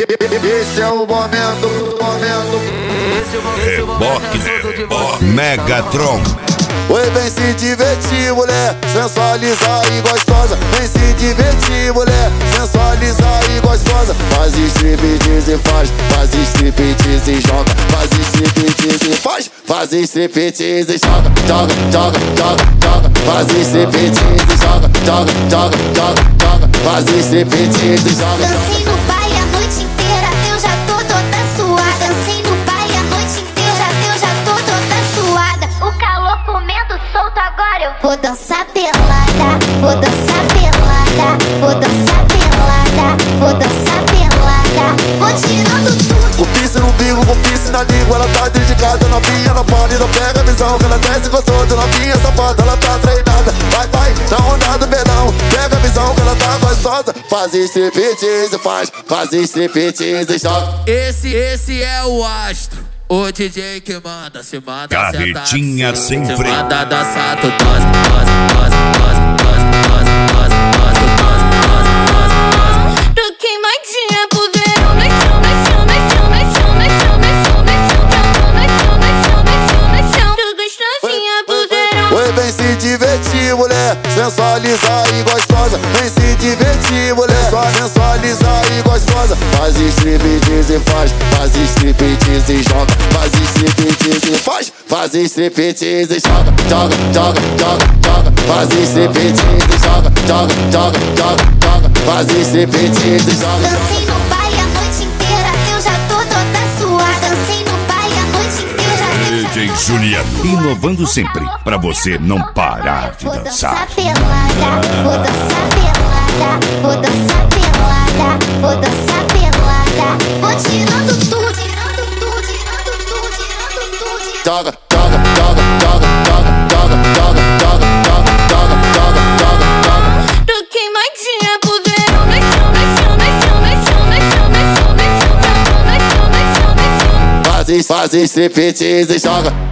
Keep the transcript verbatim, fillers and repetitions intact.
Esse é o momento, o momento. Reboque Megatron. Oi, vem se divertir, mulher, sensualizar e gostosa. Vem se divertir, mulher, sensualizar e gostosa. Faz striptease e faz, faz striptease e joga. Faz striptease e faz, faz striptease e joga. Joga, joga, joga, joga. Faz striptease e joga. Joga, joga, joga, joga. Faz striptease e joga. Dancei no baile a noite inteira, eu já tô toda suada. Dancei no baile a noite inteira, eu já tô toda suada. O calor comendo solto, agora eu vou dançar pelada. Vou dançar pelada, vou dançar pelada, vou dançar pelada. Vou tirando tudo. Com piercing no umbigo, com piercing na língua. Ela tá dedicada, novinha, não pode, não pega a visão. Que ela desce gostosa, novinha, safada, ela tá treinada. Vai, vai, na onda do verão. Pega a visão que ela tá gostosa. Faz striptease, faz, faz striptease, joga. Esse, esse é o astro, o D J que manda, se manda Carretinha sem se freio. manda dançar, tu tosa, tosa, tosa, tosa, tosa, tosa, tosa, tosa, tosa, tosa, tosa, tosa. Tô queimadinha pro verão. Mas chão, mas chão, mas chão, mas chão, mas chão, mas chão, mas chão, mas chão, mas chão, mas chão, mas chão. Tô gostosinha pro verão. Oi, vem se divertir, mulher, sensualizar e gostosa. Vem se divertir, mulher, só sensualizar e gostosa. Faz striptease e faz, faz striptease e joga. Faz striptease e faz, faz striptease e joga. Joga, joga, joga, joga. Faz striptease e joga. Joga, joga, joga, joga. Faz striptease e joga. Dancei no baile a noite inteira, eu já tô toda suada. Dancei no baile a noite inteira, eu já D J tô Juliano, toda suada. inovando sempre, pra você não parar de Vou dançar. dançar pelada, vou dançar pelada, vou dançar pelada, vou dançar pelada. Vou tirando tudo, tirando tudo, tirando tudo, tirando tudo. Joga, joga, joga, joga, joga, joga, joga, joga, joga, joga, joga, joga, joga. Tô queimadinha pro verão. Mas chão, mas chão, mas chão, mas chão, mas chão, mas chão, mas chão, mas chão, mas chão, mas chão, mas chão. Faz, faz striptease e joga.